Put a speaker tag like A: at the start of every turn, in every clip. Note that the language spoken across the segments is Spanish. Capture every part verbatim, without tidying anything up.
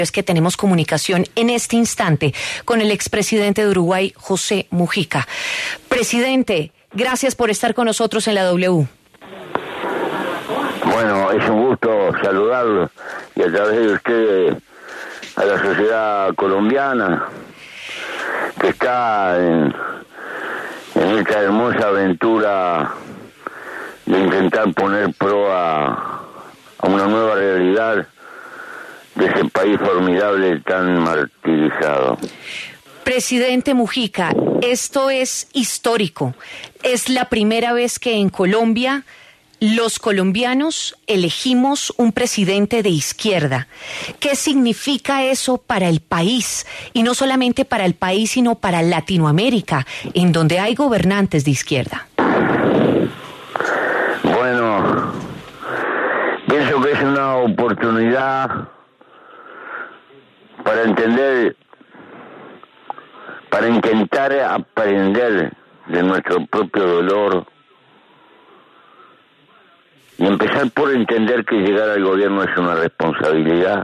A: Es que tenemos comunicación en este instante con el expresidente de Uruguay, José Mujica. Presidente, gracias por estar con nosotros en la W.
B: Bueno, es un gusto saludarlo y a través de ustedes a la sociedad colombiana que está en, en esta hermosa aventura de intentar poner pro a, a una nueva realidad de ese país formidable tan martirizado.
A: Presidente Mujica, esto es histórico. Es la primera vez que en Colombia los colombianos elegimos un presidente de izquierda. ¿Qué significa eso para el país? Y no solamente para el país, sino para Latinoamérica, en donde hay gobernantes de izquierda.
B: Bueno, pienso que es una oportunidad para entender, para intentar aprender de nuestro propio dolor y empezar por entender que llegar al gobierno es una responsabilidad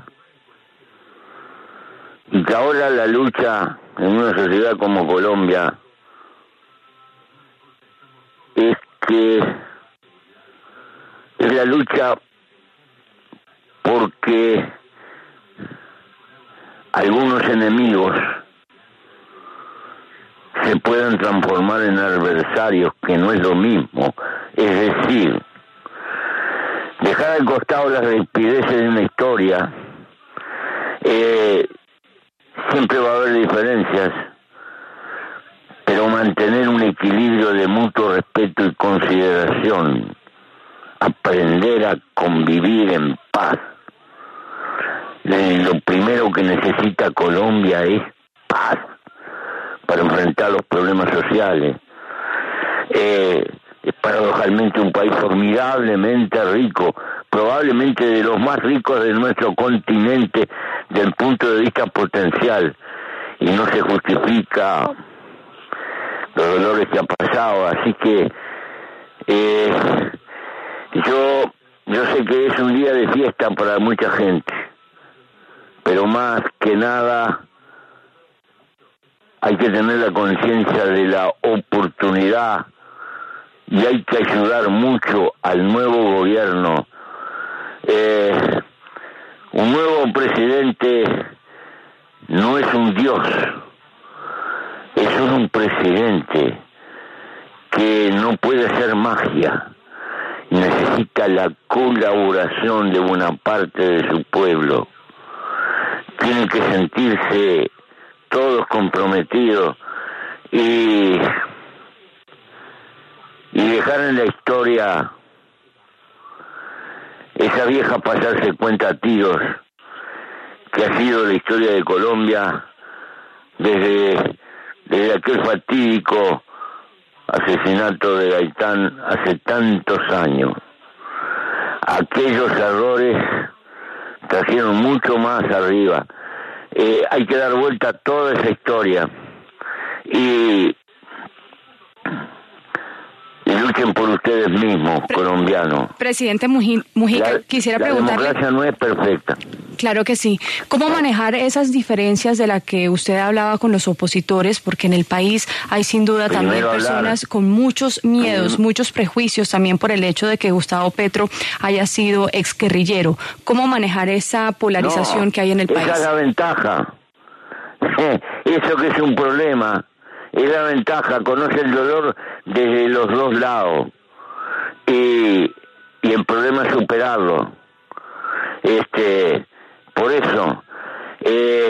B: y que ahora la lucha en una sociedad como Colombia es que es la lucha porque algunos enemigos se puedan transformar en adversarios, que no es lo mismo. Es decir, dejar al costado las rispideces de una historia, eh, siempre va a haber diferencias, pero mantener un equilibrio de mutuo respeto y consideración, aprender a convivir en paz. Lo primero que necesita Colombia es paz para enfrentar los problemas sociales. Eh, es paradojalmente un país formidablemente rico, probablemente de los más ricos de nuestro continente desde el punto de vista potencial, y no se justifica los dolores que ha pasado. Así que eh, yo, yo sé que es un día de fiesta para mucha gente, pero más que nada hay que tener la conciencia de la oportunidad y hay que ayudar mucho al nuevo gobierno. Eh, un nuevo presidente no es un dios, es un presidente que no puede hacer magia y necesita la colaboración de buena parte de su pueblo. Tienen que sentirse todos comprometidos y, y dejar en la historia esa vieja pasarse cuenta a tiros que ha sido la historia de Colombia desde, desde aquel fatídico asesinato de Gaitán hace tantos años. Aquellos errores trajeron mucho más arriba. Eh, hay que dar vuelta a toda esa historia y, y luchen por ustedes mismos, Pre- colombianos.
A: Presidente Muji- Mujica,
B: la,
A: quisiera
B: la
A: preguntarle...
B: La democracia no es perfecta.
A: Claro que sí. ¿Cómo manejar esas diferencias de las que usted hablaba con los opositores? Porque en el país hay sin duda
B: Primero
A: también personas
B: hablar.
A: con muchos miedos,
B: Primero.
A: muchos prejuicios también por el hecho de que Gustavo Petro haya sido exguerrillero. ¿Cómo manejar esa polarización
B: no,
A: que hay en el
B: esa
A: país?
B: Esa es la ventaja. Eso que es un problema. Es la ventaja. Conoce el dolor desde los dos lados. Y, y el problema es superarlo. Este... Por eso, eh,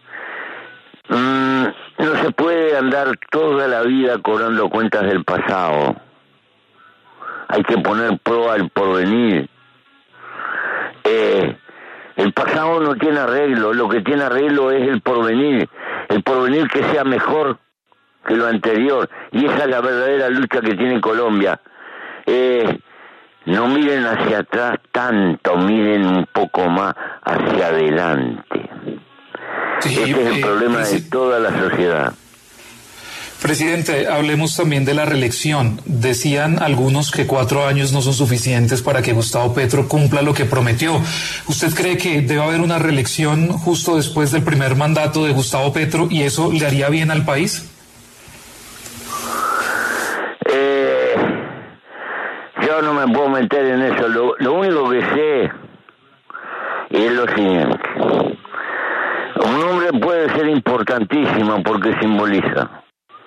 B: mmm, no se puede andar toda la vida cobrando cuentas del pasado. Hay que poner prueba al porvenir. Eh, el pasado no tiene arreglo, lo que tiene arreglo es el porvenir. El porvenir que sea mejor que lo anterior. Y esa es la verdadera lucha que tiene Colombia. Eh, No miren hacia atrás tanto, miren un poco más hacia adelante. Sí, este es el eh, problema de toda la sociedad.
C: Presidente, hablemos también de la reelección. Decían algunos que cuatro años no son suficientes para que Gustavo Petro cumpla lo que prometió. ¿Usted cree que debe haber una reelección justo después del primer mandato de Gustavo Petro y eso le haría bien al país?
B: Eh, yo no me puedo meter en eso. Lo, lo único que sé es lo siguiente. Un hombre puede ser importantísimo porque simboliza.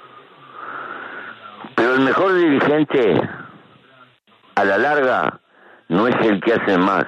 B: Pero el mejor dirigente, a la larga, no es el que hace más,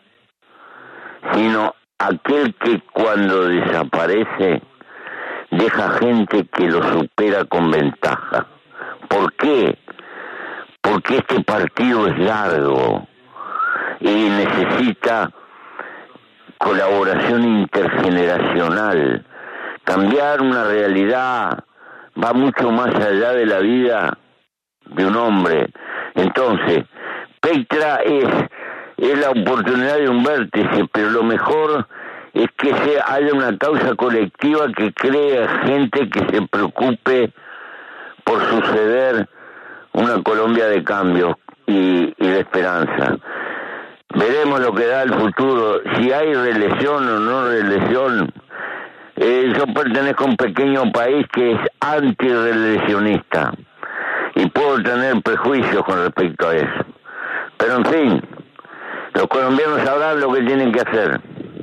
B: sino aquel que cuando desaparece deja gente que lo supera con ventaja. ¿Por qué? Porque este partido es largo y necesita colaboración intergeneracional. Cambiar una realidad va mucho más allá de la vida de un hombre. Entonces, Petra es, es la oportunidad de un vértice, pero lo mejor es que se haya una causa colectiva que cree gente que se preocupe por suceder una Colombia de cambio y, y de esperanza. Veremos lo que da el futuro, si hay reelección o no reelección. Eh, yo pertenezco a un pequeño país que es antirreeleccionista y puedo tener prejuicios con respecto a eso. Pero en fin, los colombianos sabrán lo que tienen que hacer.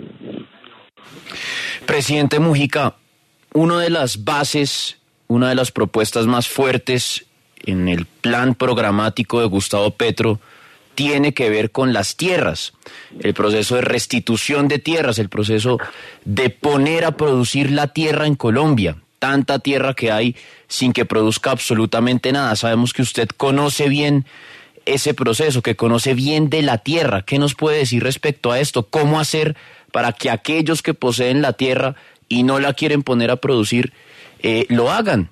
D: Presidente Mujica, una de las bases, una de las propuestas más fuertes en el plan programático de Gustavo Petro tiene que ver con las tierras, el proceso de restitución de tierras, el proceso de poner a producir la tierra en Colombia, tanta tierra que hay sin que produzca absolutamente nada. Sabemos que usted conoce bien ese proceso, que conoce bien de la tierra. ¿Qué nos puede decir respecto a esto? ¿Cómo hacer para que aquellos que poseen la tierra y no la quieren poner a producir, eh, lo hagan?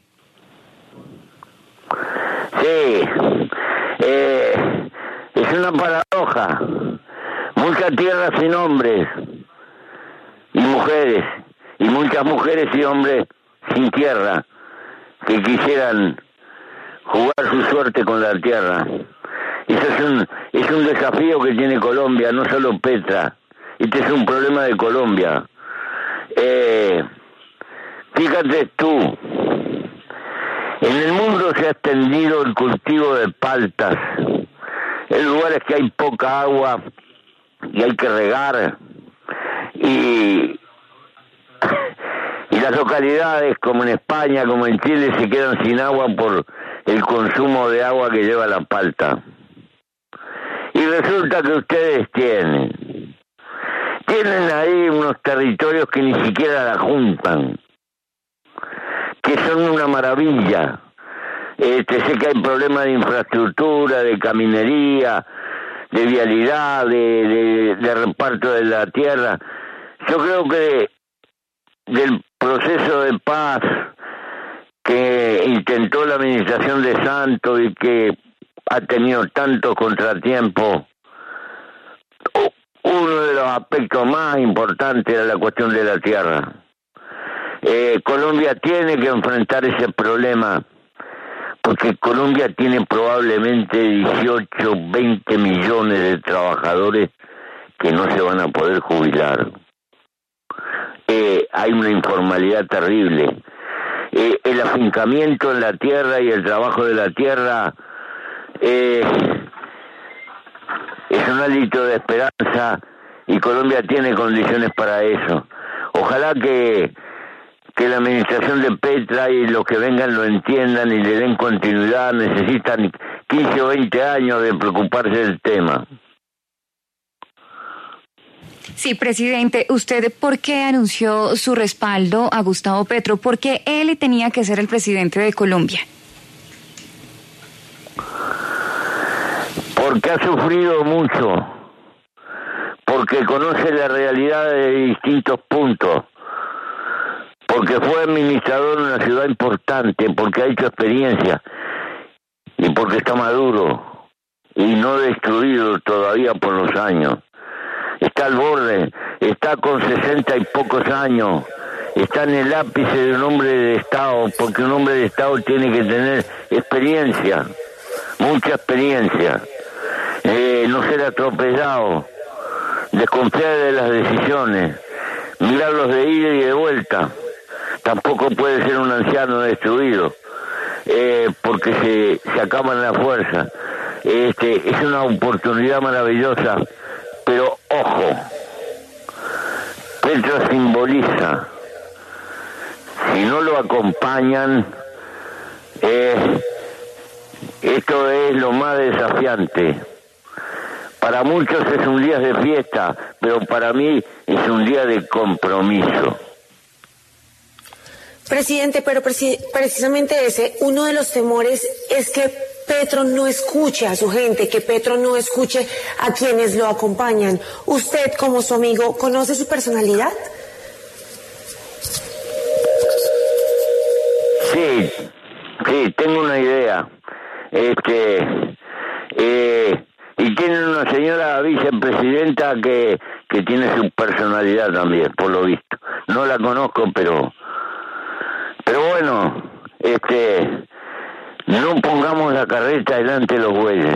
B: Sí, eh, es una paradoja. Mucha tierra sin hombres y mujeres, y muchas mujeres y hombres sin tierra que quisieran jugar su suerte con la tierra. Eso es un, es un desafío que tiene Colombia, no solo Petra. Este es un problema de Colombia. Eh, fíjate tú, en el mundo se ha extendido el cultivo de paltas, en lugares que hay poca agua y hay que regar, y, y las localidades como en España, como en Chile, se quedan sin agua por el consumo de agua que lleva la palta. Y resulta que ustedes tienen, tienen ahí unos territorios que ni siquiera la juntan, que son una maravilla. Este, sé que hay problemas de infraestructura, de caminería, de vialidad, de, de, de reparto de la tierra. Yo creo que del proceso de paz que intentó la administración de Santos y que ha tenido tantos contratiempos, uno de los aspectos más importantes era la cuestión de la tierra. Eh, Colombia tiene que enfrentar ese problema, porque Colombia tiene probablemente dieciocho, veinte millones de trabajadores que no se van a poder jubilar. Eh, hay una informalidad terrible. Eh, el afincamiento en la tierra y el trabajo de la tierra eh, es un hálito de esperanza y Colombia tiene condiciones para eso. Ojalá que que la administración de Petra y los que vengan lo entiendan y le den continuidad. Necesitan quince o veinte años de preocuparse del tema.
E: Sí, presidente, ¿usted por qué anunció su respaldo a Gustavo Petro? ¿Por qué él tenía que ser el presidente de Colombia?
B: Porque ha sufrido mucho, porque conoce la realidad de distintos puntos, porque fue administrador de una ciudad importante, porque ha hecho experiencia y porque está maduro y no destruido todavía por los años. Está al borde, está con sesenta y pocos años, está en el ápice de un hombre de Estado, porque un hombre de Estado tiene que tener experiencia, mucha experiencia, eh, no ser atropellado, desconfiar de las decisiones, mirarlos de ida y de vuelta. Tampoco puede ser un anciano destruido, eh, porque se, se acaban las fuerzas. Este, es una oportunidad maravillosa, pero ojo, Petro simboliza, si no lo acompañan, eh, esto es lo más desafiante. Para muchos es un día de fiesta, pero para mí es un día de compromiso.
F: Presidente, pero preci- precisamente ese, uno de los temores es que Petro no escuche a su gente, que Petro no escuche a quienes lo acompañan. ¿Usted, como su amigo, conoce su personalidad?
B: Sí, sí, tengo una idea. Este, eh, y tiene una señora vicepresidenta que, que tiene su personalidad también, por lo visto. No la conozco, pero... Pero bueno, este, no pongamos la carreta delante de los bueyes.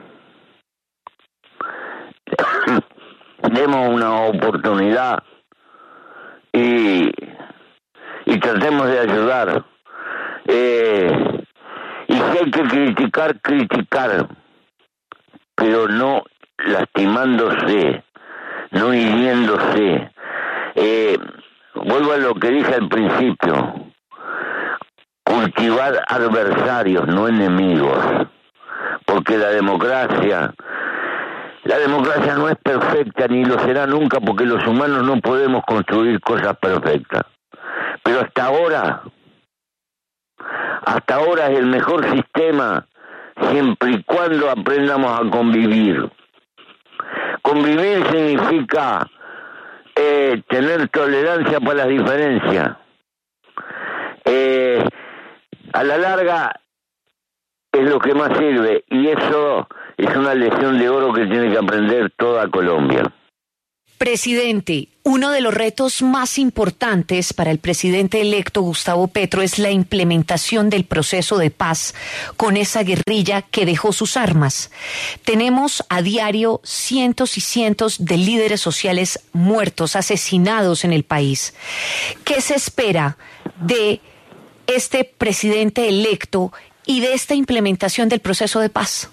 B: Demos una oportunidad y, y tratemos de ayudar. Eh, y si hay que criticar, criticar, pero no lastimándose, no hiriéndose. Eh, vuelvo a lo que dije al principio. Cultivar adversarios, no enemigos, porque la democracia, la democracia no es perfecta ni lo será nunca, porque los humanos no podemos construir cosas perfectas. Pero hasta ahora, hasta ahora es el mejor sistema, siempre y cuando aprendamos a convivir. Convivir significa eh, tener tolerancia para las diferencias. Eh, a la larga es lo que más sirve, y eso es una lección de oro que tiene que aprender toda Colombia.
A: Presidente, uno de los retos más importantes para el presidente electo Gustavo Petro es la implementación del proceso de paz con esa guerrilla que dejó sus armas. Tenemos a diario cientos y cientos de líderes sociales muertos, asesinados en el país. ¿Qué se espera de este presidente electo y de esta implementación del proceso de paz?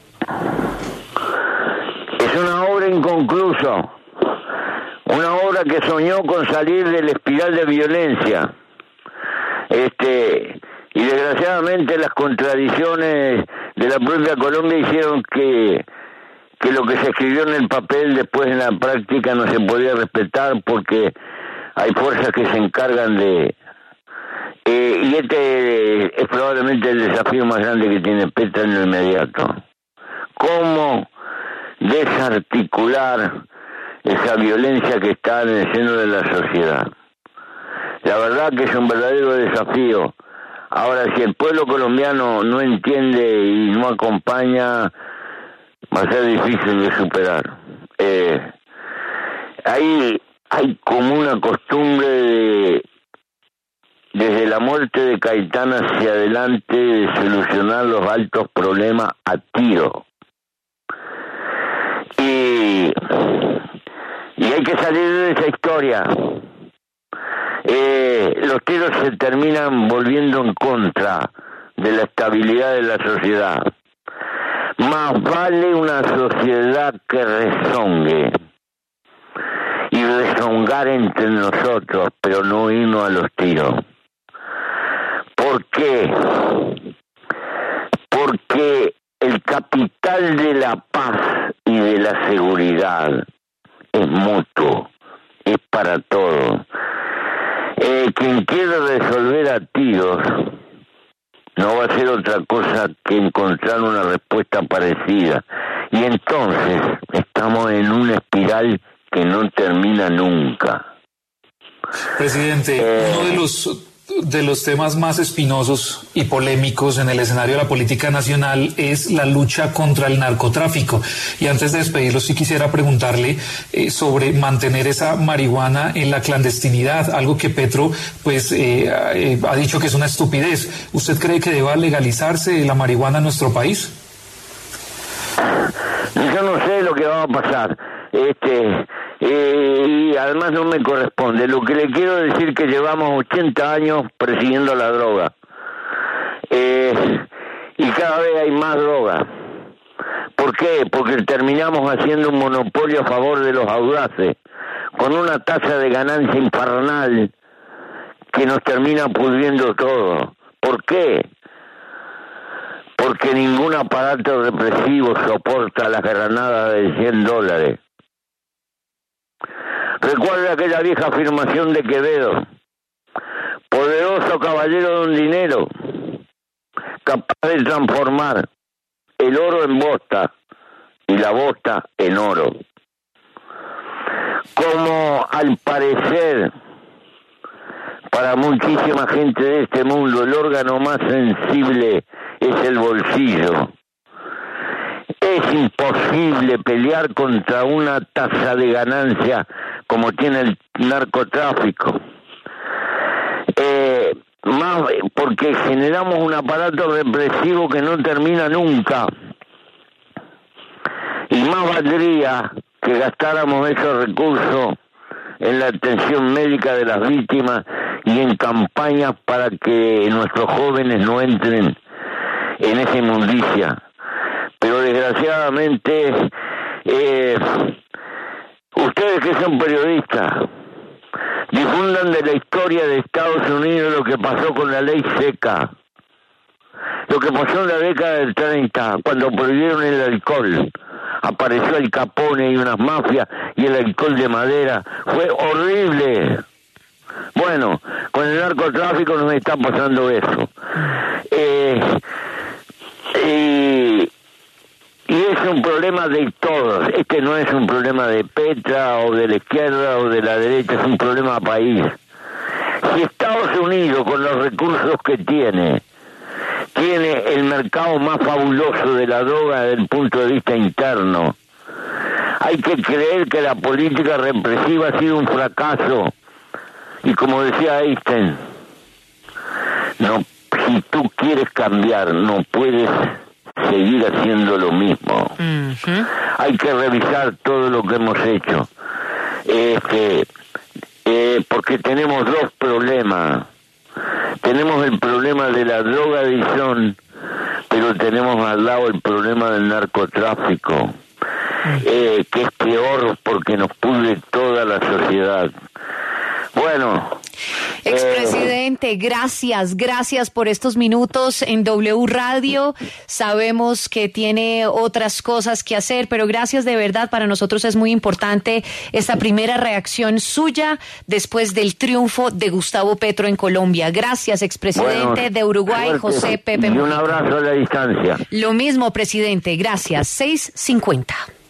B: Es una obra inconclusa, una obra que soñó con salir de la espiral de violencia. Este, y desgraciadamente las contradicciones de la propia Colombia hicieron que, que lo que se escribió en el papel después en la práctica no se podía respetar, porque hay fuerzas que se encargan de... Eh, y este es probablemente el desafío más grande que tiene Petro en lo inmediato. ¿Cómo desarticular esa violencia que está en el seno de la sociedad? La verdad que es un verdadero desafío. Ahora, si el pueblo colombiano no entiende y no acompaña, va a ser difícil de superar. Eh, hay, hay como una costumbre de... desde la muerte de Caetano hacia adelante, de solucionar los altos problemas a tiro. Y, y hay que salir de esa historia. Eh, los tiros se terminan volviendo en contra de la estabilidad de la sociedad. Más vale una sociedad que rezongue. Y rezongar entre nosotros, pero no irnos a los tiros. ¿Por qué? Porque el capital de la paz y de la seguridad es mutuo, es para todos. Eh, quien quiere resolver a tiros no va a hacer otra cosa que encontrar una respuesta parecida. Y entonces estamos en una espiral que no termina nunca.
C: Presidente,
B: Eh,
C: uno de los de los temas más espinosos y polémicos en el escenario de la política nacional es la lucha contra el narcotráfico. Y antes de despedirlo, sí quisiera preguntarle eh, sobre mantener esa marihuana en la clandestinidad, algo que Petro pues eh, eh, ha dicho que es una estupidez. ¿Usted cree que deba legalizarse la marihuana en nuestro país?
B: Yo no sé lo que va a pasar. Este... Eh, y además no me corresponde. Lo que le quiero decir que llevamos ochenta años persiguiendo la droga, eh, y cada vez hay más droga. ¿Por qué? Porque terminamos haciendo un monopolio a favor de los audaces, con una tasa de ganancia infernal que nos termina pudriendo todo. ¿Por qué? Porque ningún aparato represivo soporta las granadas de cien dólares. Recuerda aquella vieja afirmación de Quevedo: poderoso caballero de un dinero, capaz de transformar el oro en bosta y la bosta en oro. Como al parecer para muchísima gente de este mundo el órgano más sensible es el bolsillo, es imposible pelear contra una tasa de ganancia como tiene el narcotráfico. Eh, más porque generamos un aparato represivo que no termina nunca. Y más valdría que gastáramos esos recursos en la atención médica de las víctimas y en campañas para que nuestros jóvenes no entren en esa inmundicia. Pero desgraciadamente, eh, ustedes que son periodistas, difundan de la historia de Estados Unidos lo que pasó con la ley seca, lo que pasó en la década del treinta, cuando prohibieron el alcohol. Apareció el Capone y unas mafias y el alcohol de madera. Fue horrible. Bueno, con el narcotráfico nos está pasando eso. Eh, y... Y es un problema de todos. Este no es un problema de Petra o de la izquierda o de la derecha, es un problema país. Si Estados Unidos, con los recursos que tiene, tiene el mercado más fabuloso de la droga desde el punto de vista interno, hay que creer que la política represiva ha sido un fracaso. Y como decía Einstein, no, si tú quieres cambiar, no puedes seguir haciendo lo mismo. Uh-huh. Hay que revisar todo lo que hemos hecho, este, eh, porque tenemos dos problemas. Tenemos el problema de la drogadicción, pero tenemos al lado el problema del narcotráfico, uh-huh. eh, que es peor porque nos pudre toda la sociedad. Bueno,
A: expresidente, gracias, gracias por estos minutos en W Radio. Sabemos que tiene otras cosas que hacer, pero gracias de verdad. Para nosotros es muy importante esta primera reacción suya después del triunfo de Gustavo Petro en Colombia. Gracias, expresidente bueno, de Uruguay, suerte. José Pepe.
B: Y un abrazo a la distancia.
A: Lo mismo, presidente. Gracias. seis cincuenta.